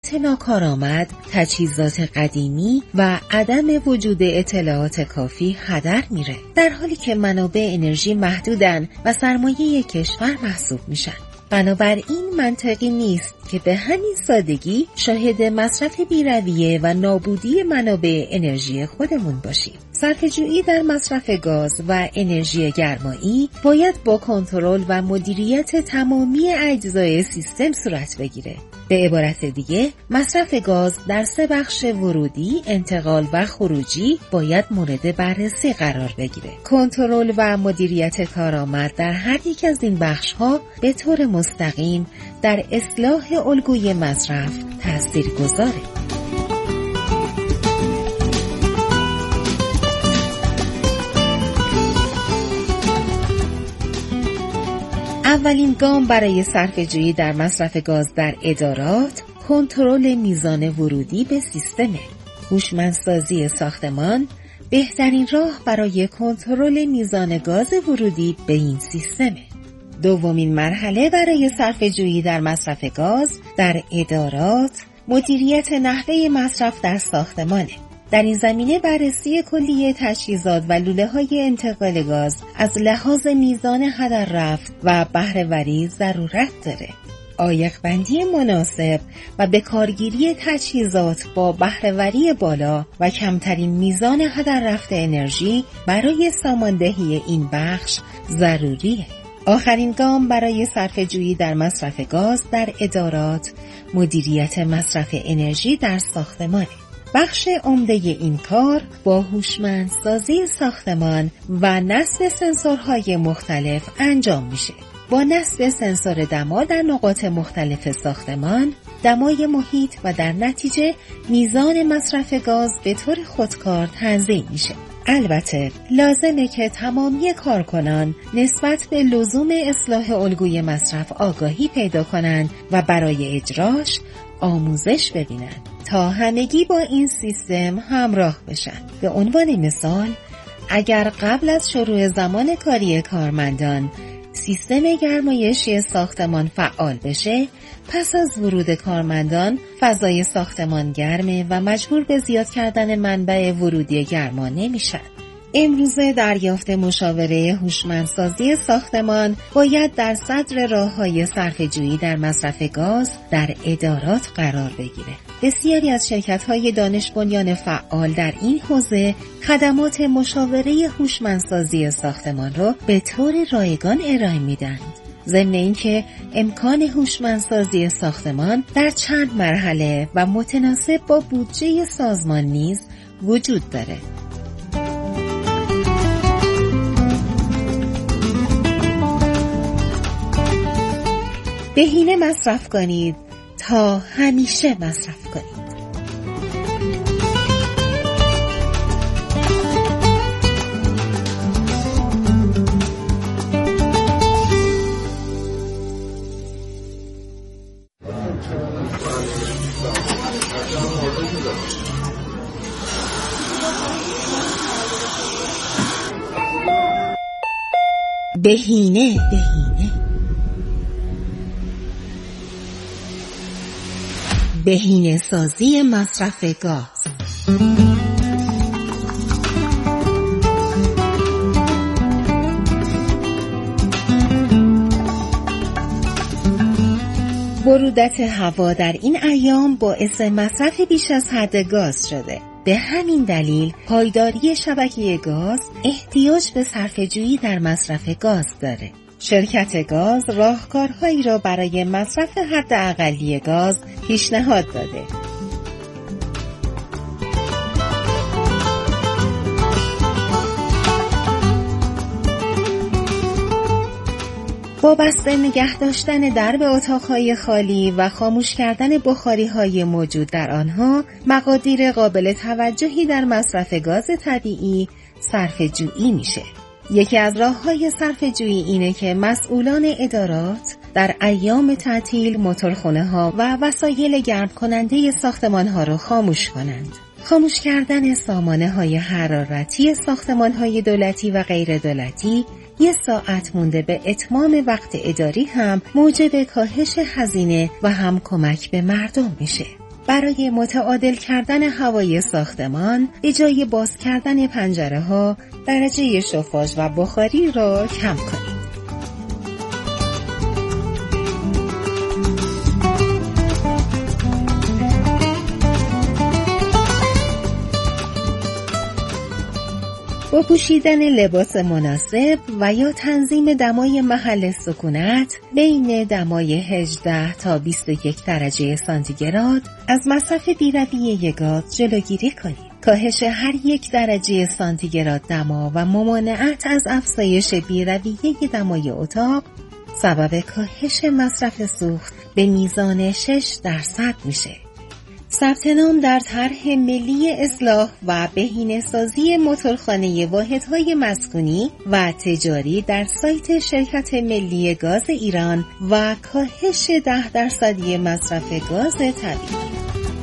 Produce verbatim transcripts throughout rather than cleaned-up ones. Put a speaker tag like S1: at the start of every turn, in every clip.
S1: خط ناکارآمد، تجهیزات قدیمی و عدم وجود اطلاعات کافی هدر میره، در حالی که منابع انرژی محدودن و سرمایه کشور محسوب میشن. بنابراین منطقی نیست که به همین سادگی شاهد مصرف بی‌رویه و نابودی منابع انرژی خودمون باشیم. صرفه‌جویی در مصرف گاز و انرژی گرمایی باید با کنترل و مدیریت تمامی اجزای سیستم صورت بگیره. به عبارت دیگه، مصرف گاز در سه بخش ورودی، انتقال و خروجی باید مورد بررسی قرار بگیره. کنترل و مدیریت کارآمد در هر یک از این بخش‌ها به طور مستقیم در اصلاح الگوی مصرف تاثیرگذاره. اولین گام برای صرفه‌جویی در مصرف گاز در ادارات، کنترل میزان ورودی به سیستمه. هوشمندسازی ساختمان بهترین راه برای کنترل میزان گاز ورودی به این سیستمه. دومین مرحله برای صرفه‌جویی در مصرف گاز در ادارات، مدیریت نحوه مصرف در ساختمانه. در این زمینه بررسی کلیه تجهیزات و لوله‌های انتقال گاز از لحاظ میزان هدر رفت و بهره‌وری ضرورت داره. عایق‌بندی مناسب و به کارگیری تجهیزات با بهره‌وری بالا و کمترین میزان هدر رفت انرژی برای ساماندهی این بخش ضروریه. آخرین گام برای صرفه‌جویی در مصرف گاز در ادارات، مدیریت مصرف انرژی در ساختمانه. بخش عمده این کار با هوشمندسازی ساختمان و نصب سنسورهای مختلف انجام میشه. با نصب سنسور دما در نقاط مختلف ساختمان، دمای محیط و در نتیجه میزان مصرف گاز به طور خودکار تنظیم میشه. البته لازمه که تمامی کارکنان نسبت به لزوم اصلاح الگوی مصرف آگاهی پیدا کنند و برای اجراش آموزش ببینن تا همگی با این سیستم همراه بشن. به عنوان مثال، اگر قبل از شروع زمان کاری کارمندان سیستم گرمایشی ساختمان فعال بشه، پس از ورود کارمندان فضای ساختمان گرمه و مجبور به زیاد کردن منبع ورودی گرما نمیشن. امروزه دریافت مشاوره هوشمندسازی ساختمان باید در صدر راه‌های صرفه‌جویی در مصرف گاز در ادارات قرار بگیره. بسیاری از شرکت‌های دانش بنیان فعال در این حوزه خدمات مشاوره هوشمندسازی ساختمان را به طور رایگان ارائه میدند. ضمن اینکه امکان هوشمندسازی ساختمان در چند مرحله و متناسب با بودجه سازمان نیز وجود داره. بهینه مصرف کنید تا همیشه مصرف کنید. بهینه بهینه بهینه سازی مصرف گاز. برودت هوا در این ایام باعث مصرف بیش از حد گاز شده. به همین دلیل پایداری شبکه گاز احتیاج به صرفه‌جویی در مصرف گاز داره. شرکت گاز راهکارهایی را برای مصرف حد اقلی گاز پیشنهاد داده. با بسته نگه داشتن درب اتاقهای خالی و خاموش کردن بخاریهای موجود در آنها، مقادیر قابل توجهی در مصرف گاز طبیعی صرفه‌جویی میشه. یکی از راه‌های صرفه‌جویی اینه که مسئولان ادارات در ایام تعطیل موتورخانه‌ها و وسایل گرم کننده ساختمان‌ها را خاموش کنند. خاموش کردن سامانه‌های حرارتی ساختمان‌های دولتی و غیر دولتی یه ساعت مونده به اتمام وقت اداری هم موجب کاهش هزینه و هم کمک به مردم میشه. برای متعادل کردن هوای ساختمان به جای باز کردن پنجره ها درجه شوفاژ و بخاری را کم کنید. با پوشیدن لباس مناسب و یا تنظیم دمای محل سکونت بین دمای هجده تا بیست و یک درجه سانتیگراد از مصرف بی‌رویه گاز جلوگیری کنید. کاهش هر یک درجه سانتیگراد دما و ممانعت از افزایش بی‌رویه دمای اتاق سبب کاهش مصرف سوخت به میزان شش درصد میشه. ثبت نام در طرح ملی اصلاح و بهینه‌سازی موتورخانه واحدهای مسکونی و تجاری در سایت شرکت ملی گاز ایران و کاهش ده درصدی مصرف گاز طبیعی.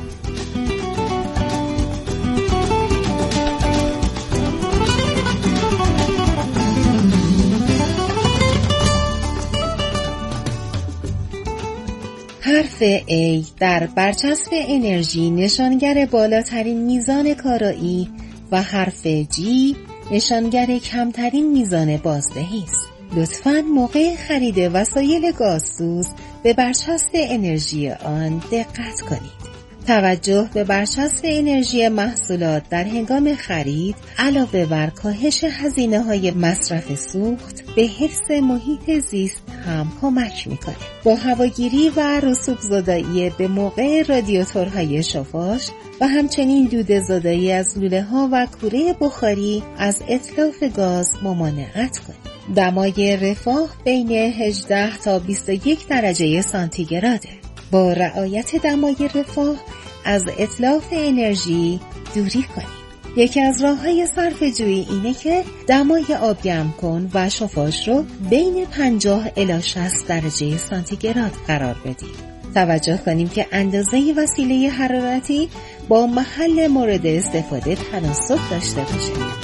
S1: حرف A در برچسب انرژی نشانگر بالاترین میزان کارایی و حرف G نشانگر کمترین میزان بازدهی است. لطفاً موقع خرید وسایل گازسوز به برچسب انرژی آن دقت کنید. توجه به برچسب انرژی محصولات در هنگام خرید علاوه بر کاهش هزینه‌های مصرف سوخت به حفظ محیط زیست هم کمک می‌کنه. با هواگیری و رسوب زدایی به موقع رادیاتورهای شوفاژ و همچنین دود زدایی از لوله‌ها و کوره بخاری از اتلاف گاز ممانعت کنید. دمای رفاه بین هجده تا بیست و یک درجه سانتیگراده. با رعایت دمای رفاه از اتلاف انرژی دوری کنید. یکی از راه‌های صرفه‌جویی اینه که دمای آب گرم کن و شوفاژ رو بین پنجاه الی شصت درجه سانتیگراد قرار بدید. توجه کنیم که اندازه وسیله حرارتی با محل مورد استفاده تناسب داشته باشه.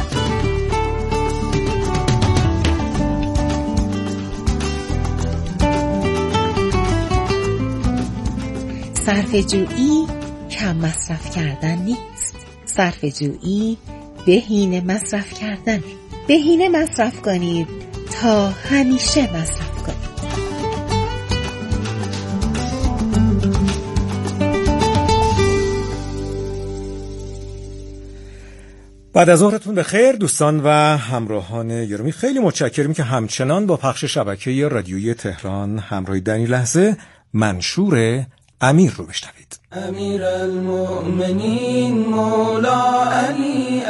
S1: صرفه‌جویی کم مصرف کردن نیست. صرفه‌جویی بهینه مصرف کردن. بهینه مصرف کنید تا همیشه مصرف کنید.
S2: بعد از ظهرتون بخیر دوستان و همراهان گرامی، خیلی متشکرم که همچنان با پخش شبکه رادیویی تهران همراهی. در این لحظه منشور امیر رو بشنوید.
S3: امیر المؤمنین مولا علی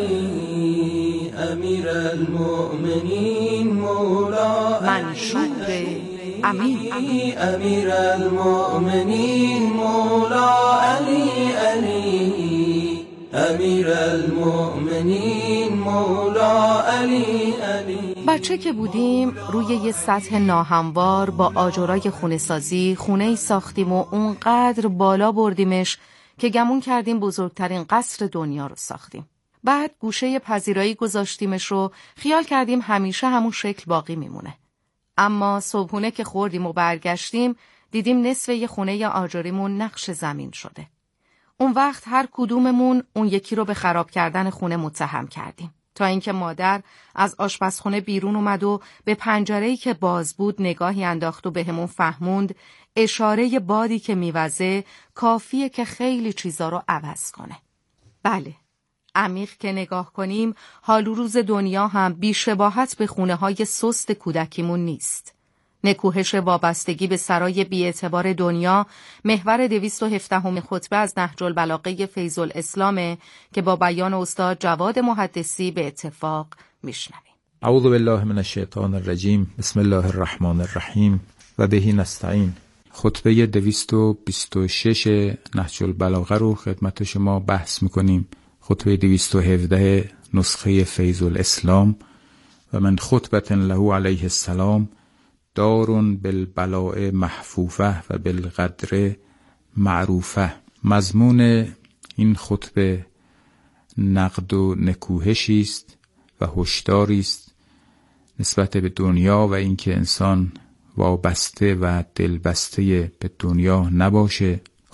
S3: علی، امیر المؤمنین مولا
S4: منشور امیر.
S3: امیر المؤمنین مولا علی علی، امیر المؤمنین مولا علی علی.
S4: بچه که بودیم روی یه سطح ناهموار با آجرای خونه سازی خونه‌ای ساختیم و اونقدر بالا بردیمش که گمون کردیم بزرگترین قصر دنیا رو ساختیم. بعد گوشه پذیرایی گذاشتیمش رو خیال کردیم همیشه همون شکل باقی میمونه. اما صبحونه که خوردیم و برگشتیم دیدیم نصف یه خونه آجریمون نقش زمین شده. اون وقت هر کدوممون اون یکی رو به خراب کردن خونه متهم کردیم، تا اینکه مادر از آشپزخونه بیرون اومد و به پنجره‌ای که باز بود نگاهی انداخت و بهمون فهموند اشاره بادی که میوزه کافیه که خیلی چیزا رو عوض کنه. بله، عمیق که نگاه کنیم حال و روز دنیا هم بی‌شباهت به خونه‌های سست کودکیمون نیست. نکوهش وابستگی به سرای بی‌اعتبار دنیا محور دویست و هفدهم خطبه از نهج البلاغه فیض الاسلامه که با بیان استاد جواد محدثی به اتفاق میشنویم.
S5: اعوذ بالله من الشیطان الرجیم، بسم الله الرحمن الرحیم و بهی نستعین. خطبه دویست و بیست و شش نهج البلاغه رو خدمت شما بحث میکنیم. خطبه دویست و هفده نسخه فیض الاسلام. و من خطبه له علیه السلام دارون بالبلاء محفوفه و بالقدر معروفه. مضمون این خطبه نقد و نکوهشی است و هشداری است نسبت به دنیا و اینکه انسان وابسته و دلبسته به دنیا نباشه.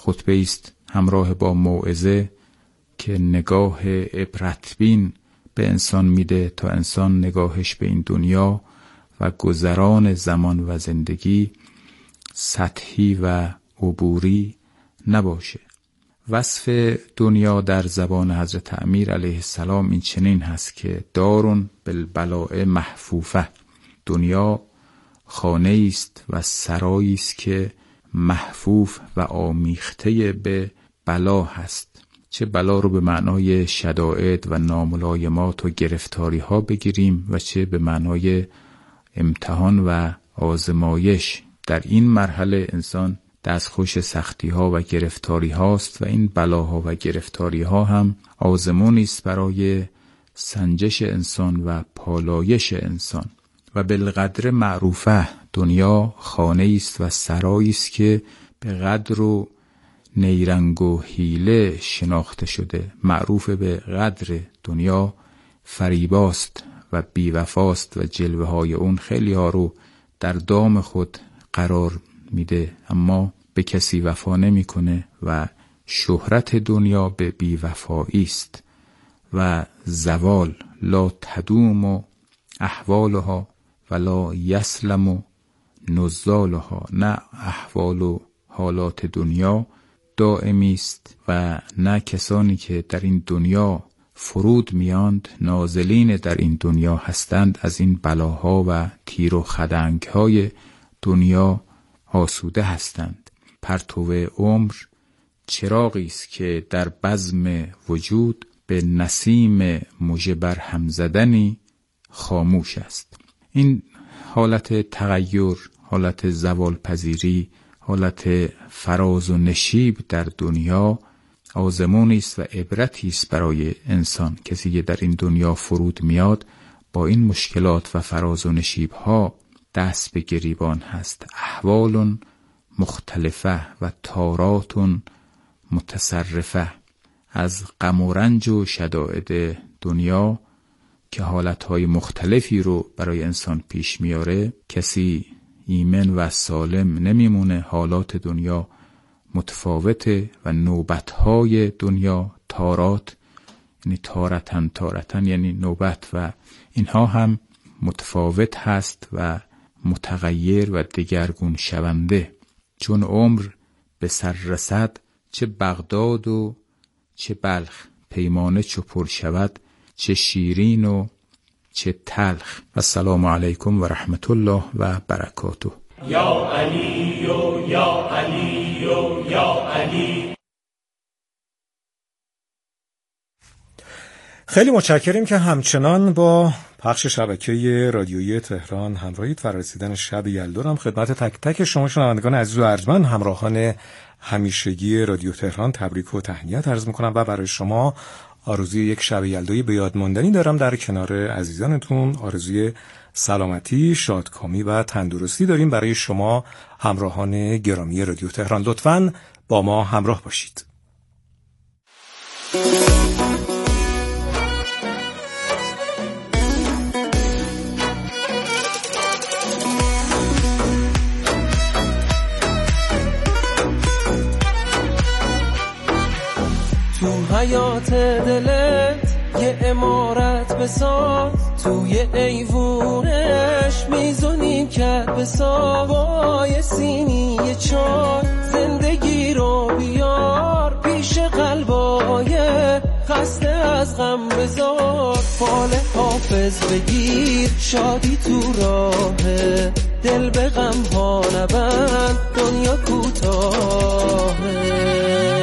S5: خطبه است همراه با موعظه که نگاه عبرتبین به انسان میده تا انسان نگاهش به این دنیا و گذران زمان و زندگی سطحی و عبوری نباشه. وصف دنیا در زبان حضرت امیر علیه السلام این چنین هست که دارون بالبلاء محفوفه، دنیا خانه است و سرایی است که محفوف و آمیخته به بلا هست. چه بلا رو به معنای شدائد و ناملایمات و گرفتاری ها بگیریم و چه به معنای امتحان و آزمایش. در این مرحله انسان دستخوش سختی ها و گرفتاری هاست و این بلاها و گرفتاری ها هم آزمونی است برای سنجش انسان و پالایش انسان. و بالقدر معروفه، دنیا خانه است و سرایی است که به قدر و نیرنگ و حیله شناخته شده. معروف به قدر دنیا فریباست و بیوفاست و جلوه های اون خیلی ها رو در دام خود قرار میده اما به کسی وفا نمیکنه و شهرت دنیا به بیوفایی است و زوال لا تدوم و احوالها ولا یسلم و نزالها، نه احوال و حالات دنیا دائمی است و نه کسانی که در این دنیا فرود میاند نازلین در این دنیا هستند از این بلاها و تیر و خدنگهای دنیا آسوده هستند. پرتو عمر چراغی است که در بزم وجود به نسیم مژه بر هم زدنی خاموش است. این حالت تغییر، حالت زوال پذیری، حالت فراز و نشیب در دنیا آزمونی است و عبرتی است برای انسان. کسی که در این دنیا فرود میاد با این مشکلات و فراز و نشیب ها دست به گریبان هست. احوال مختلفه و تارات متصرفه. از غم و رنج و شدائد دنیا که حالتهای مختلفی رو برای انسان پیش میاره، کسی ایمن و سالم نمیمونه. حالات دنیا متفاوته و نوبتهای دنیا تارات، یعنی تارتن تارتن یعنی نوبت، و اینها هم متفاوت هست و متغیر و دگرگون شونده. چون عمر به سر رسد چه بغداد و چه بلخ، پیمانه چو پر شود چه شیرین و چه تلخ. السلام علیکم و رحمت الله و برکاته.
S3: یا علی و یا علی و یا علی.
S2: خیلی متشکریم که همچنان با پخش شبکه رادیویی تهران همراهید و رسیدن شب یلدا هم خدمت تک تک شما شنوندگان عزیز و ارجمند همراهان همیشگی رادیو تهران تبریک و تهنیت عرض می‌کنم و برای شما آرزوی یک شب یلدایی به یاد ماندنی دارم. در کنار عزیزانتون آرزوی سلامتی، شادکامی و تندرستی داریم برای شما همراهان گرامی رادیو تهران. لطفاً با ما همراه باشید.
S3: تو حیات دلت یه عمارت بساز، توی ایوونش میزونی کرد بساز، با یه سینی یه چای زندگی رو بیار پیش قلبای خسته از غم بذار. فال حافظ بگیر شادی تو راهه، دل به غم ها نبند دنیا کوتاهه.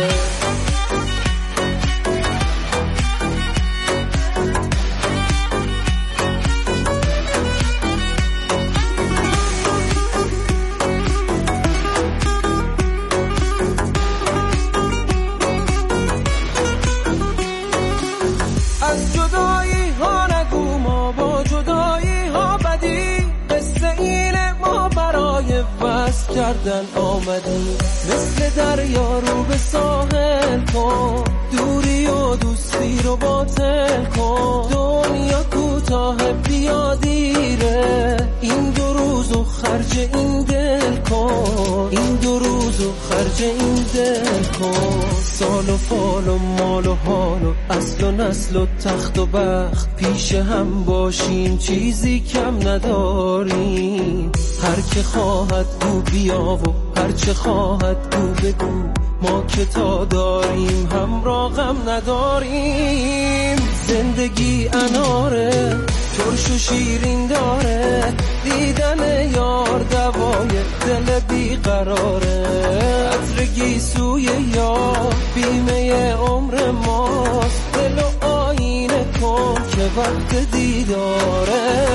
S3: کردن آمدی مثل دریا رو به ساحل کن، دوری و دوستی رو باطل کن. دنیا کوتاه
S6: کوتاه بیا دیره، این دو روزو خرج این دل کن، این دو روزو خرج این دل کن. سال و فال و مال و حال و اصل و نسل و تخت و بخت، پیش هم باشیم چیزی کم نداریم. هر که خواهد گو بیا و هر چه خواهد گو بگو، ما که تا داریم همراه غم نداریم. زندگی اناره ترش و شیرین داره، دیدن یار دوای دل بیقراره. عطر گیسوی یار بیمه عمر ماست، دل و آینه کن که وقت دیداره.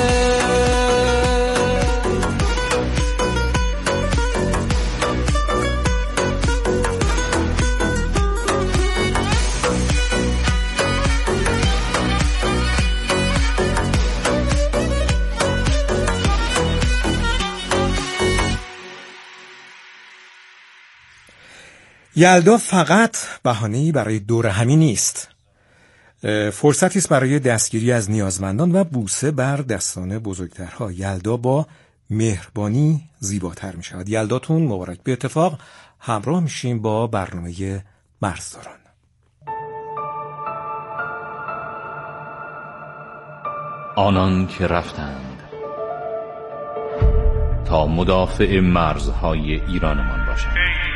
S2: یلدا فقط بهانه‌ای برای دور همی نیست، فرصتی است برای دستگیری از نیازمندان و بوسه بر دستان بزرگترها. یلدا با مهربانی زیباتر می شود. یلداتون مبارک. به اتفاق همراه میشیم با برنامه مرزداران.
S7: آنان که رفتند تا مدافع مرزهای ایرانمان باشند،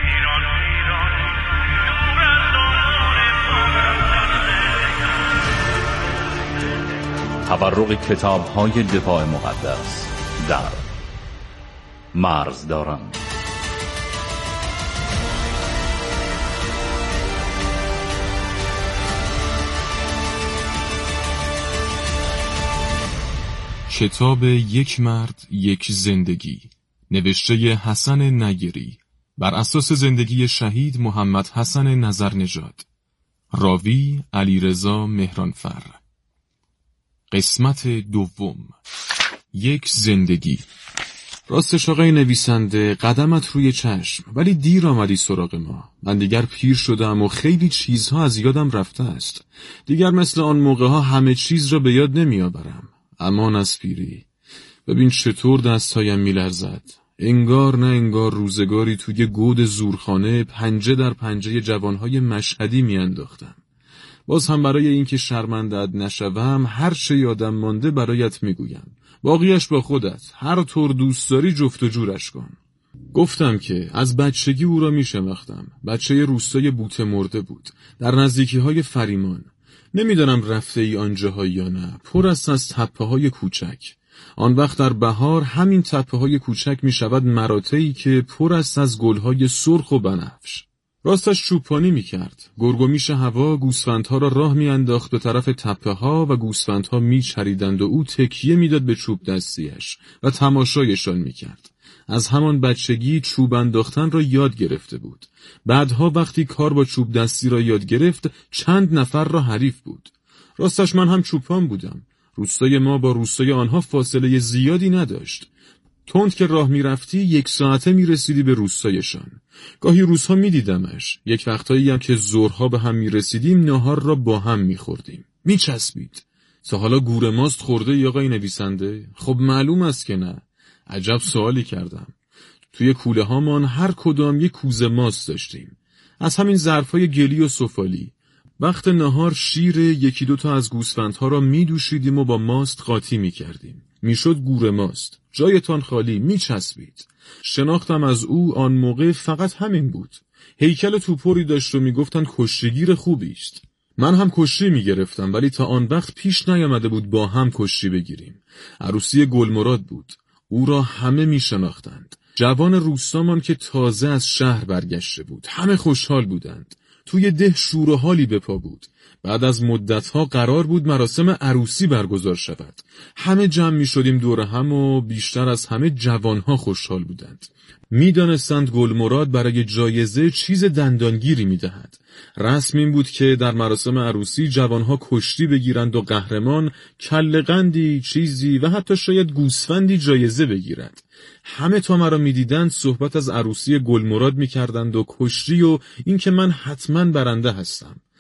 S7: تبرق کتاب‌های دفاع مقدس در مرزداران.
S8: کتاب یک مرد یک زندگی، نوشته حسن نیری، بر اساس زندگی شهید محمد حسن نظرنژاد. راوی علیرضا مهرانفر. قسمت دوم. یک زندگی. راستش آقای نویسنده، قدمت روی چشم، ولی دیر آمدی سراغ ما. من دیگر پیر شدم و خیلی چیزها از یادم رفته است. دیگر مثل آن موقع ها همه چیز را به یاد نمی آورم. امان از پیری. ببین چطور دستهایم می لرزد. انگار نه انگار روزگاری توی گود زورخانه پنجه در پنجه جوانهای مشهدی می انداختم. باز هم برای اینکه شرمنده‌ات نشوم هر چه یادم مانده برایت میگویم. باقیش با خودت، هر طور دوست داری جفت و جورش کن. گفتم که از بچگی او را میشناختم. بچه روستای بوته مرده بود، در نزدیکی‌های فریمان. نمیدانم رفته ای آنجاها یا نه. پر است از تپه‌های کوچک. آن وقت در بهار همین تپه‌های کوچک میشود مراتعی که پر است از گل‌های سرخ و بنفش. راستش چوپانی میکرد. گرگومیش هوا گوسفندها را راه میانداخت به طرف تپه ها و گوسفندها میچریدند و او تکیه میداد به چوب دستیش و تماشایشان میکرد. از همان بچگی چوب انداختن را یاد گرفته بود. بعدها وقتی کار با چوب دستی را یاد گرفت چند نفر را حریف بود. راستش من هم چوپان بودم. روستای ما با روستای آنها فاصله زیادی نداشت. تند که راه می رفتی یک ساعته می رسیدی به روستایشان. گاهی روزها می دیدمش. یک وقتایی هم که ظهرها به هم می رسیدیم ناهار را با هم می خوردیم. می چسبید. تا حالا گور ماست خورده یا آقای نویسنده؟ خب معلوم است که نه. عجب سوالی کردم. توی کوله هامان هر کدام یک کوزه ماست داشتیم. از همین ظرفای گلی و سفالی. وقت نهار شیر یکی دوتا از گوسفندها را می دوشیدیم و با ماست قاطی می کردیم. میشد گور ماست. جایتان خالی. می چسبید. شناختم از او آن موقع فقط همین بود. هیکل توپوری داشت و می گفتن کشتیگیر خوبی است. من هم کشتی می گرفتم، ولی تا آن وقت پیش نیامده بود با هم کشتی بگیریم. عروسی گلمراد بود. او را همه می شناختند. جوان روستامان که تازه از شهر برگشته بود. همه خوشحال بودند. توی ده شور و حالی به پا بود. بعد از مدتها قرار بود مراسم عروسی برگزار شود. همه جمع می شدیم دور هم و بیشتر از همه جوانها خوشحال بودند. می دانستند گلمراد برای جایزه چیز دندانگیری می دهد. رسم این بود که در مراسم عروسی جوانها کشتی بگیرند و قهرمان کله‌قندی چیزی و حتی شاید گوسفندی جایزه بگیرد. همه تا مرا می دیدند صحبت از عروسی گلمراد می کردند و کشتی و اینکه من حتما برنده هستم.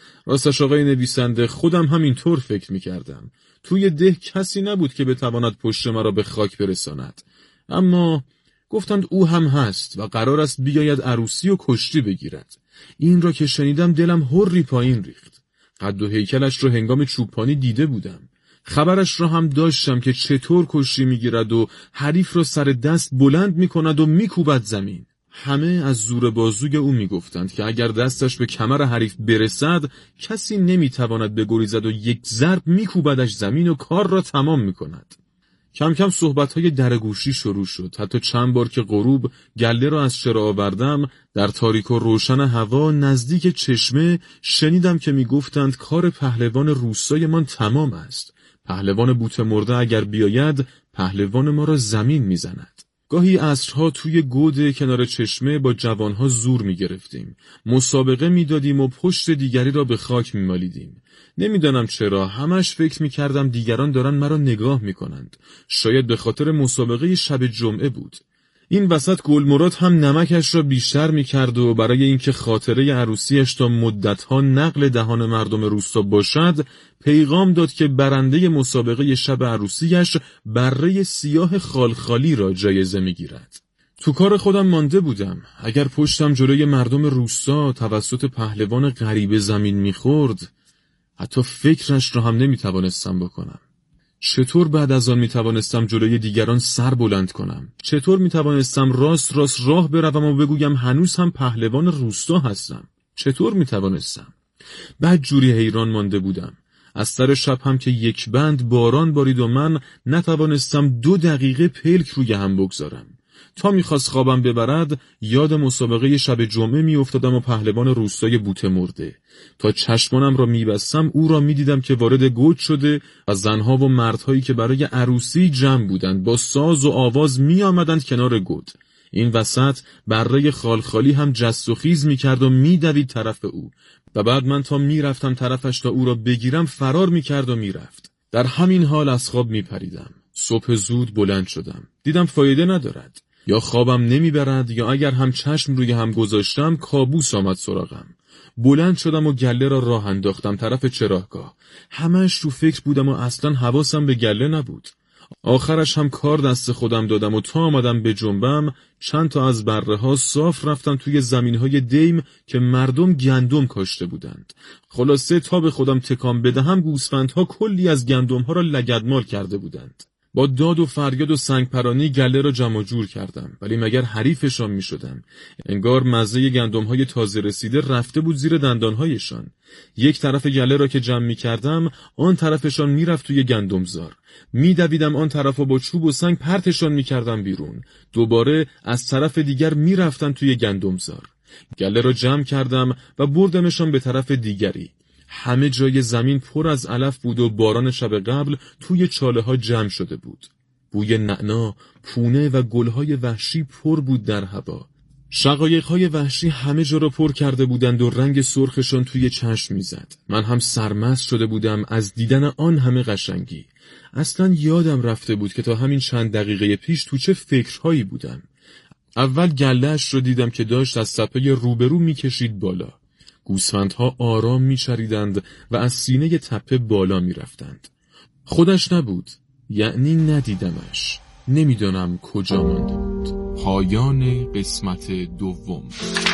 S8: راستش آقای نویسنده، خودم هم اینطور فکر می‌کردم. توی ده کسی نبود که بتواند پشت مرا به خاک برساند. اما گفتند او هم هست و قرار است بیاید عروسی و کشتی بگیرد. این را که شنیدم دلم هری پایین ریخت. قد و هیکلش را هنگام چوپانی دیده بودم. خبرش را هم داشتم که چطور کشتی میگیرد و حریف را سر دست بلند میکند و میکوبد زمین. همه از زور بازوی او میگفتند که اگر دستش به کمر حریف برسد کسی نمیتواند بگریزد و یک ضرب میکوبدش زمین و کار را تمام میکند. کم کم صحبت‌های درگوشی شروع شد. حتی چند بار که غروب گله را از چرا آوردم، در تاریک و روشن هوا نزدیک چشمه شنیدم که میگفتند کار پهلوان روستایمان تمام است. پهلوان بوت مرده اگر بیاید پهلوان ما را زمین میزند. گاهی عصرها توی گود کنار چشمه با جوانها زور میگرفتیم. مسابقه میدادیم و پشت دیگری را به خاک میمالیدیم. نمیدانم چرا همش فکر میکردم دیگران دارن مرا نگاه میکنند. شاید به خاطر مسابقه شب جمعه بود. این وسط گلمراد هم نمکش را بیشتر میکرد و برای اینکه خاطره عروسیش تا مدتها نقل دهان مردم روستا باشد، پیغام داد که برنده مسابقه شب عروسیش بره سیاه خالخالی را جایزه میگیرد. تو کار خودم مانده بودم. اگر پشتم جلوی مردم روستا توسط پهلوان غریبه زمین میخورد، حتی فکرش را هم نمیتوانستم بکنم. چطور بعد از آن میتوانستم جلوی دیگران سر بلند کنم؟ چطور میتوانستم راست راست راه بروم و بگویم هنوز هم پهلوان روستا هستم؟ چطور میتوانستم؟ بعد جوری حیران مانده بودم. از سر شب هم که یک بند باران بارید و من نتوانستم دو دقیقه پلک روی هم بگذارم. تا میخواست خوابم ببرد یاد مسابقه شب جمعه میافتادم و پهلوان روستای بوته مرده. تا چشمانم را میبستم او را میدیدم که وارد گود شده و زنها و مردهایی که برای عروسی جمع بودند با ساز و آواز میآمدند کنار گود. این وسط بره خالخالی هم جست و خیز میکرد و میدوید طرف او و بعد من تا میرفتم طرفش تا او را بگیرم فرار میکرد و میرفت. در همین حال از خواب میپریدم. صبح زود بلند شدم. دیدم فایده ندارد. یا خوابم نمیبرد یا اگر هم چشم روی هم گذاشتم کابوس آمد سراغم. بلند شدم و گله را راه انداختم طرف چراگاه. همش رو فکر بودم و اصلا حواسم به گله نبود. آخرش هم کار دست خودم دادم و تا آمدم به جنبم چند تا از بره ها صاف رفتم توی زمین های دیم که مردم گندم کاشته بودند. خلاصه تا به خودم تکان بدهم گوسفندها کلی از گندم ها را لگدمال کرده بودند. با داد و فریاد و سنگ پرانی گله را جمع جور کردم، ولی مگر حریفشان می شدم؟ انگار مزه گندم های تازه رسیده رفته بود زیر دندانهایشان. یک طرف گله را که جمع می کردم آن طرفشان می رفت توی گندمزار. می دویدم آن طرف و با چوب و سنگ پرتشان می کردم بیرون. دوباره از طرف دیگر می رفتن توی گندمزار. گله را جمع کردم و بردمشان به طرف دیگری. همه جای زمین پر از علف بود و باران شب قبل توی چاله ها جمع شده بود. بوی نعنا، پونه و گلهای وحشی پر بود در هوا. شقایق‌های وحشی همه جا را پر کرده بودند و رنگ سرخشان توی چشم میزد. من هم سرمست شده بودم از دیدن آن همه قشنگی. اصلا یادم رفته بود که تا همین چند دقیقه پیش تو چه فکرهایی بودم. اول گله‌اش رو دیدم که داشت از تپه روبرو میکشید بالا. گوسفندها آرام میچریدند و از سینه تپه بالا میرفتند. خودش نبود، یعنی ندیدمش. نمیدانم کجا مانده بود. پایان قسمت دوم.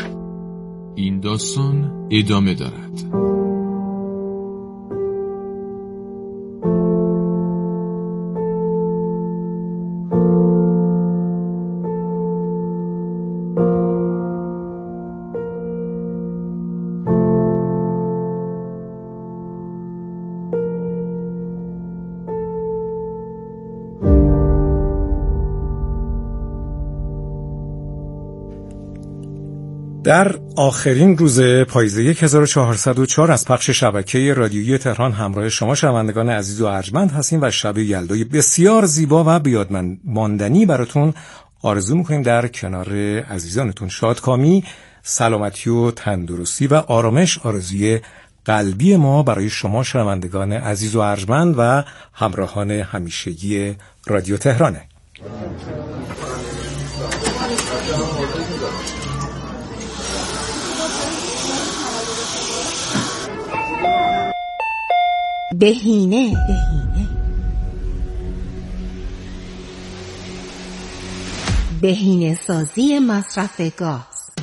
S8: این داستان ادامه دارد.
S2: در آخرین روز پاییز هزار و چهارصد و چهار از پخش شبکه رادیویی تهران همراه شما شنوندگان عزیز و ارجمند هستیم و شب یلدای بسیار زیبا و بیادماندنی ماندنی براتون آرزو میکنیم. در کنار عزیزانتون شادکامی، سلامتی و تندرستی و آرامش آرزوی قلبی ما برای شما شنوندگان عزیز و ارجمند و همراهان همیشگی رادیو تهرانه.
S1: بهینه بهینه بهینه سازی مصرف گاز.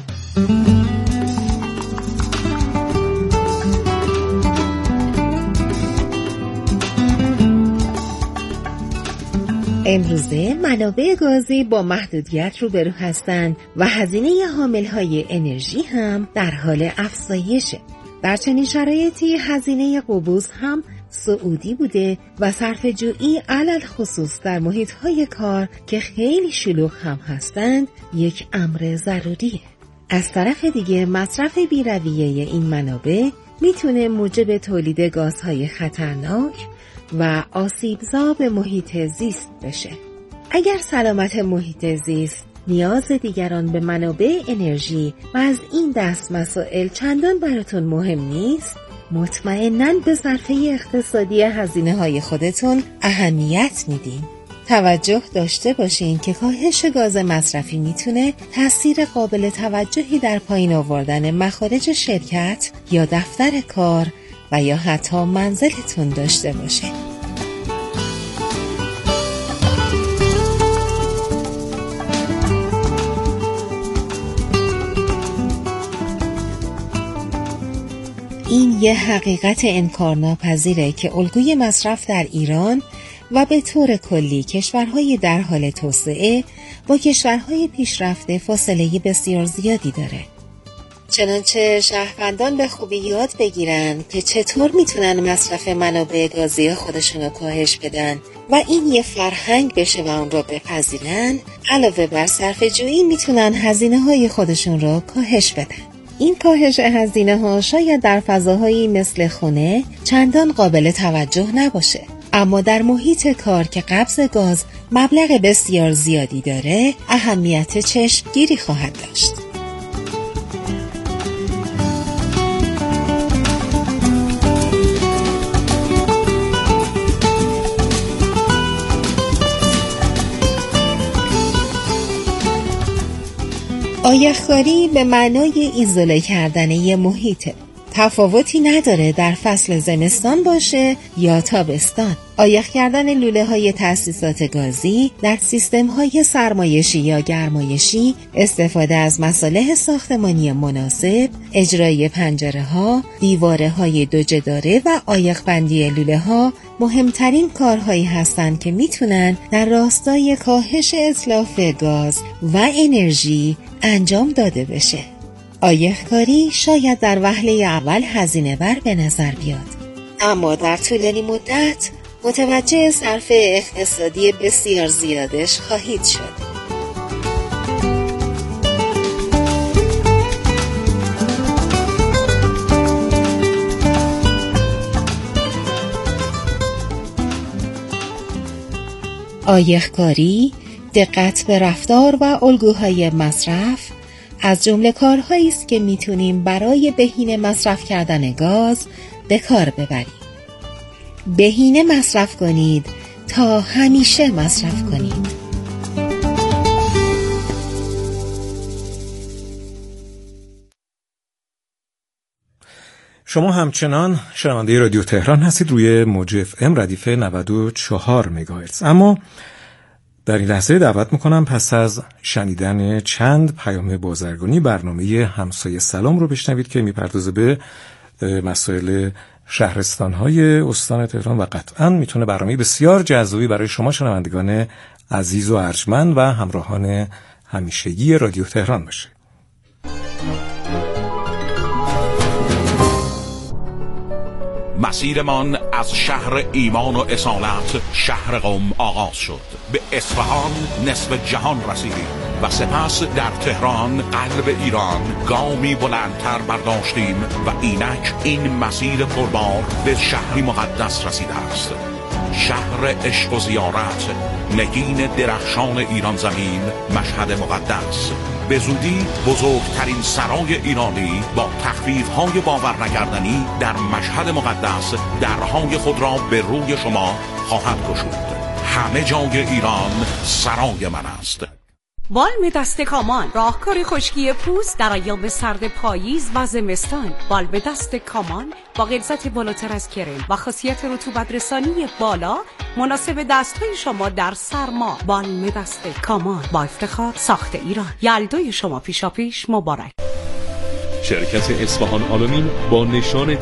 S1: امروزه منابع گازی با محدودیت روبرو هستند و هزینه حاملهای انرژی هم در حال افزایشه. در چنین شرایطی هزینه قبوس هم صعودی بوده و صرفه جویی علل خصوص در محیطهای کار که خیلی شلوغ هم هستند یک امر ضروریه. از طرف دیگه مصرف بی‌رویه این منابع میتونه موجب تولید گازهای خطرناک و آسیبزا به محیط زیست بشه. اگر سلامت محیط زیست نیاز دیگران به منابع انرژی و از این دست مسائل چندان براتون مهم نیست، مطمئناً به صرفه اقتصادی هزینه های خودتون اهمیت میدین. توجه داشته باشین که کاهش گاز مصرفی میتونه تأثیر قابل توجهی در پایین آوردن مخارج شرکت یا دفتر کار و یا حتی منزلتون داشته باشه. این یه حقیقت انکارناپذیره که الگوی مصرف در ایران و به طور کلی کشورهای در حال توسعه با کشورهای پیشرفته فاصله بسیار زیادی داره. چنانچه شهروندان به خوبی یاد بگیرن که چطور میتونن مصرف منابع گازی خودشون رو کاهش بدن و این یه فرهنگ بشه و اون رو بپذیرن، علاوه بر صرفه جویی میتونن هزینه های خودشون رو کاهش بدن. این کاهش هزینه ها شاید در فضاهایی مثل خونه چندان قابل توجه نباشه، اما در محیط کار که قبض گاز مبلغ بسیار زیادی داره اهمیت چشمگیری خواهد داشت. آیخکاری به معنای ایزوله کردن یه محیطه. تفاوتی نداره در فصل زمستان باشه یا تابستان. آیخ کردن لوله های تأسیسات گازی در سیستم های سرمایشی یا گرمایشی، استفاده از مصالح ساختمانی مناسب، اجرای پنجره ها، دیواره های دو جداره و آیخ بندی لوله ها مهمترین کارهایی هستند که میتونن در راستای کاهش اتلاف گاز و انرژی انجام داده بشه. آیخکاری شاید در وهله اول هزینه بر به نظر بیاد، اما در طولانی مدت متوجه صرف اقتصادی بسیار زیادش خواهید شد. آیخکاری، دقت به رفتار و الگوهای مصرف از جمله کارهایی است که میتونیم برای بهینه مصرف کردن گاز به کار ببریم. بهینه مصرف کنید تا همیشه مصرف کنید.
S2: شما همچنان شنونده رادیو تهران هستید روی موج اف ام ردیف نود و چهار مگاهرتز. اما در این لحظه دعوت میکنم پس از شنیدن چند پیام بازرگانی برنامه همسایه سلام رو بشنوید که میپردازه به مسائل شهرستان‌های استان تهران و قطعاً میتونه برنامه بسیار جذابی برای شما شنوندگان عزیز و ارجمند و همراهان همیشگی رادیو تهران باشه.
S9: مسیرمان از شهر ایمان و اصالت شهر قم آغاز شد. به اصفهان نصف جهان رسیدیم و سپس در تهران قلب ایران گامی بلندتر برداشتیم و اینک این مسیر پربار به شهری مقدس رسیده است. شهر عشق و زیارت، نگین درخشان ایران زمین، مشهد مقدس. به زودی بزرگترین سرای ایرانی با تخفیف‌های باور نکردنی در مشهد مقدس درهای خود را به روی شما خواهد گشود. همه جای ایران سرای من است.
S10: بالم دست کامان، راهکار خشکی پوست در ایام سرد پاییز و زمستان. بالم دست کامان با غلظت بالاتر از کرم و خاصیت رطوبت رسانی بالا مناسب دست‌های شما در سرما. بالم دست کامان با افتخار ساخت ایران. یلدای شما پیشاپیش مبارک.
S11: شرکت اصفهان آلومین با نشان